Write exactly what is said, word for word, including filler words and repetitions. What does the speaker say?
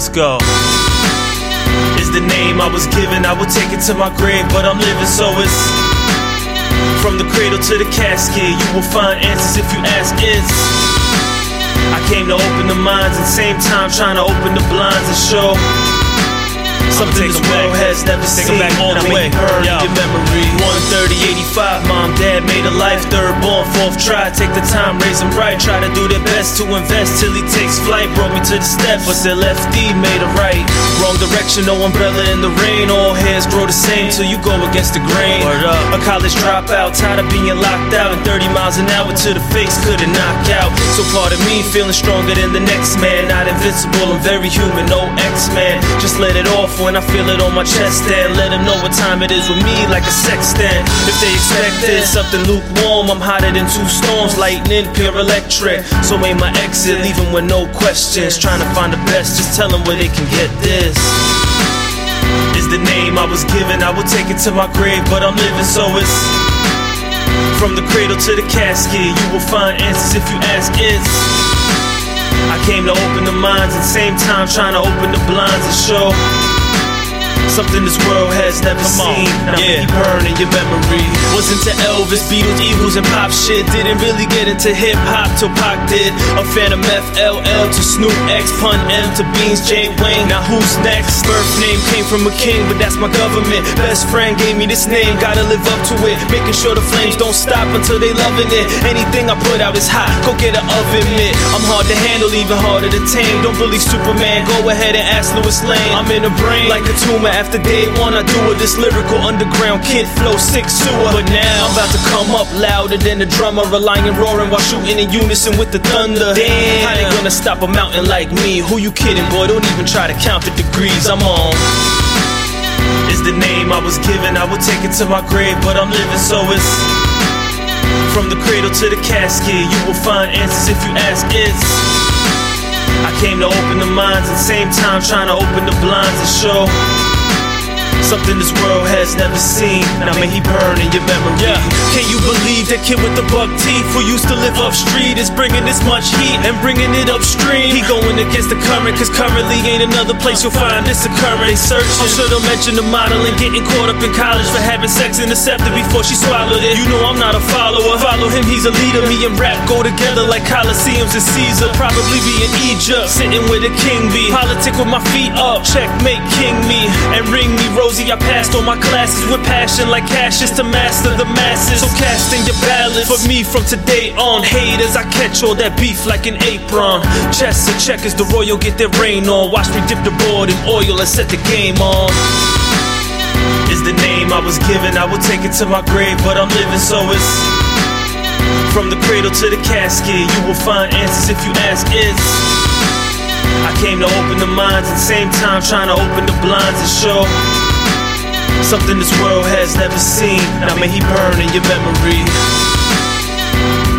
Let's go. Is the name I was given, I will take it to my grave, but I'm living, so it's from the cradle to the casket. You will find answers if you ask is. I came to open the minds and same time trying to open the blinds and show something this world has never seen. Back all the way. Burn in your memory. one thirty eighty-five, mom, dad made a life. Third born, fourth try. Take the time, raise him right. Try to do their best to invest till he takes flight. Brought me to the steps, but their lefty made a right. Wrong direction, no umbrella in the rain. All hairs grow the same till you go against the grain. A college dropout, tired of being locked out. And thirty miles an hour to the face couldn't knock out. So part of me feeling stronger than the next man. Not invincible, I'm very human, no X-Man. Just let it off when I feel it on my chest and let them know what time it is with me like a sextant. If they expected something lukewarm, I'm hotter than two storms, lightning, pure electric. So ain't my exit, leave them with no questions. Trying to find the best, just tell them where they can get this. Is the name I was given, I will take it to my grave, but I'm living, so it's from the cradle to the casket. You will find answers if you ask is. I came to open the minds and same time trying to open the blinds and show something this world has never Come seen. Now yeah. Keep burning your memory. Was into Elvis, Beatles, Eagles, and pop shit. Didn't really get into hip hop till Pac did. A fan of F L L to Snoop X, Pun M to Beans, Jay Wayne. Now who's next? Birth name came from a king, but that's my government. Best friend gave me this name, gotta live up to it. Making sure the flames don't stop until they loving it. Anything I put out is hot, go get an oven mitt. I'm hard to handle, even harder to tame. Don't believe Superman, go ahead and ask Lois Lane. I'm in the brain like a tumor. After day one I do it, this lyrical underground kid flow sick sewer. But now I'm about to come up louder than the drummer, relying and roaring while shooting in unison with the thunder. Damn, how they gonna stop a mountain like me? Who you kidding, boy? Don't even try to count the degrees I'm on. Is the name I was given, I will take it to my grave, but I'm living, so it's from the cradle to the casket. You will find answers if you ask is. I came to open the minds and same time trying to open the blinds and show something this world has never seen. Now may he burn in your memory. Yeah. Can you believe that kid with the buck teeth who used to live up street is bringing this much heat and bringing it upstream? He going against the current, cause currently ain't another place you'll find this occurring. They searching. I should've mentioned the modeling, getting caught up in college for having sex intercepted before she swallowed it. You know I'm not a follower. Follow him, he's a leader. Me and rap go together like Colosseums and Caesar. Probably be in Egypt, sitting where the king be. Politic with my feet up, checkmate king me. And ring me Rosie, I passed all my classes with passion like Cassius to master the masses. So cast in your balance for me from today on. Haters, I catch all that beef like an apron. Chess and checkers, the royal get their rain on. Watch me dip the board in oil and set the game on. Is the name I was given, I will take it to my grave, but I'm living, so it's from the cradle to the casket. You will find answers if you ask is. I came to open the minds and same time trying to open the blinds and show something this world has never seen. Now may he burn in your memory.